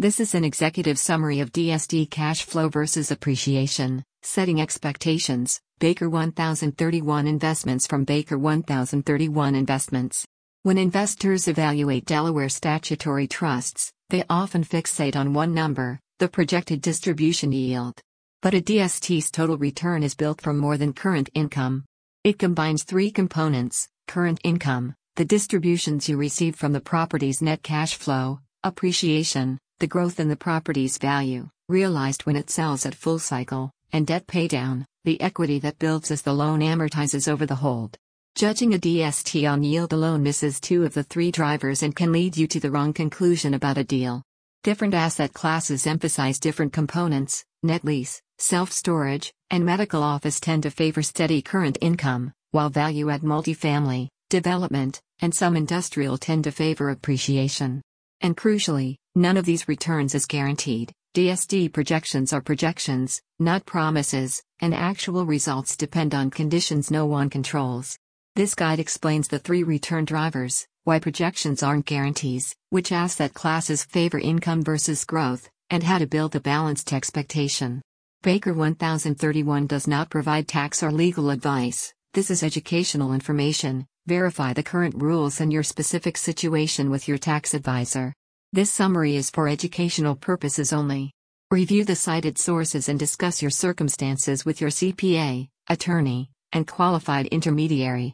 This is an executive summary of DST cash flow versus appreciation, setting expectations. Baker 1031 Investments from Baker 1031 Investments. When investors evaluate Delaware statutory trusts, they often fixate on one number, the projected distribution yield. But a DST's total return is built from more than current income. It combines three components: current income, the distributions you receive from the property's net cash flow; appreciation, the growth in the property's value, realized when it sells at full cycle; and debt paydown, the equity that builds as the loan amortizes over the hold. Judging a DST on yield alone misses two of the three drivers and can lead you to the wrong conclusion about a deal. Different asset classes emphasize different components. Net lease, self-storage, and medical office tend to favor steady current income, while value-add multifamily, development, and some industrial tend to favor appreciation. And crucially, none of these returns is guaranteed. DST projections are projections, not promises, and actual results depend on conditions no one controls. This guide explains the three return drivers, why projections aren't guarantees, which asset classes favor income versus growth, and how to build a balanced expectation. Baker 1031 does not provide tax or legal advice. This is educational information. Verify the current rules and your specific situation with your tax advisor. This summary is for educational purposes only. Review the cited sources and discuss your circumstances with your CPA, attorney, and qualified intermediary.